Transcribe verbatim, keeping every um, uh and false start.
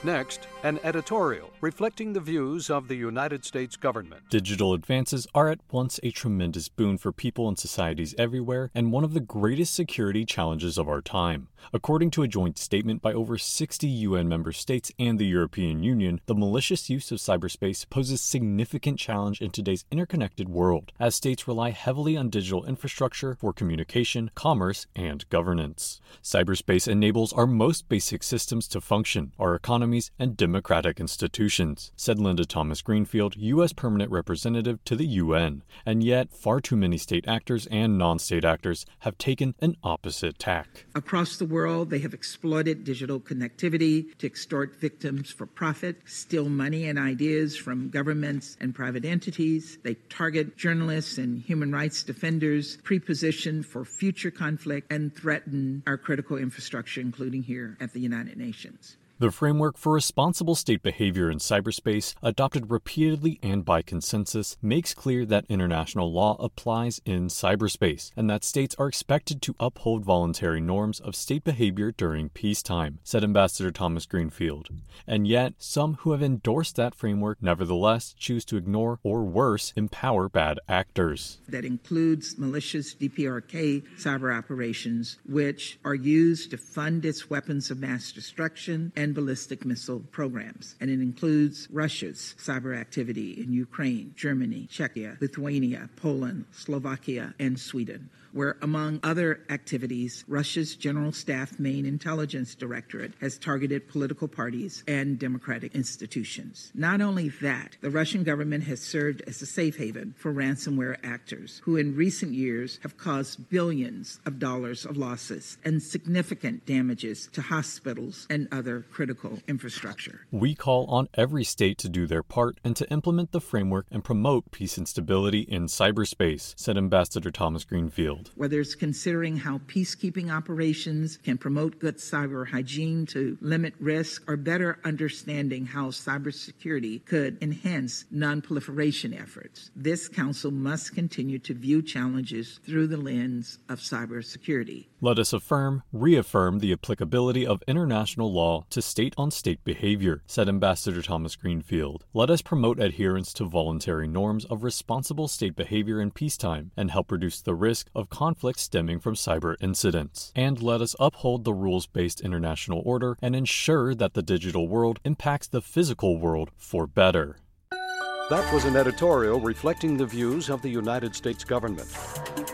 Next, an editorial reflecting the views of the United States government. Digital advances are at once a tremendous boon for people and societies everywhere and one of the greatest security challenges of our time. According to a joint statement by over sixty U N member states and the European Union, the malicious use of cyberspace poses significant challenge in today's interconnected world, as states rely heavily on digital infrastructure for communication, commerce, and governance. Cyberspace enables our most basic systems to function, our economies, and democratic institutions, said Linda Thomas Greenfield, U S Permanent Representative to the U N. And yet, far too many state actors and non-state actors have taken an opposite tack. Across the world, they have exploited digital connectivity to extort victims for profit, steal money and ideas from governments and private entities. They target journalists and human rights defenders, pre-position for future conflict, and threaten our critical infrastructure, including here at the United Nations. The framework for responsible state behavior in cyberspace, adopted repeatedly and by consensus, makes clear that international law applies in cyberspace and that states are expected to uphold voluntary norms of state behavior during peacetime, said Ambassador Thomas Greenfield. And yet, some who have endorsed that framework nevertheless choose to ignore or worse, empower bad actors. That includes malicious D P R K cyber operations, which are used to fund its weapons of mass destruction and and ballistic missile programs. And it includes Russia's cyber activity in Ukraine, Germany, Czechia, Lithuania, Poland, Slovakia, and Sweden, where, among other activities, Russia's General Staff Main Intelligence Directorate has targeted political parties and democratic institutions. Not only that, the Russian government has served as a safe haven for ransomware actors who in recent years have caused billions of dollars of losses and significant damages to hospitals and other critical infrastructure. We call on every state to do their part and to implement the framework and promote peace and stability in cyberspace, said Ambassador Thomas Greenfield. Whether it's considering how peacekeeping operations can promote good cyber hygiene to limit risk, or better understanding how cybersecurity could enhance non-proliferation efforts, this council must continue to view challenges through the lens of cybersecurity. Let us affirm, reaffirm the applicability of international law to state-on-state behavior, said Ambassador Thomas Greenfield. Let us promote adherence to voluntary norms of responsible state behavior in peacetime and help reduce the risk of conflict stemming from cyber incidents. And let us uphold the rules-based international order and ensure that the digital world impacts the physical world for better. That was an editorial reflecting the views of the United States government.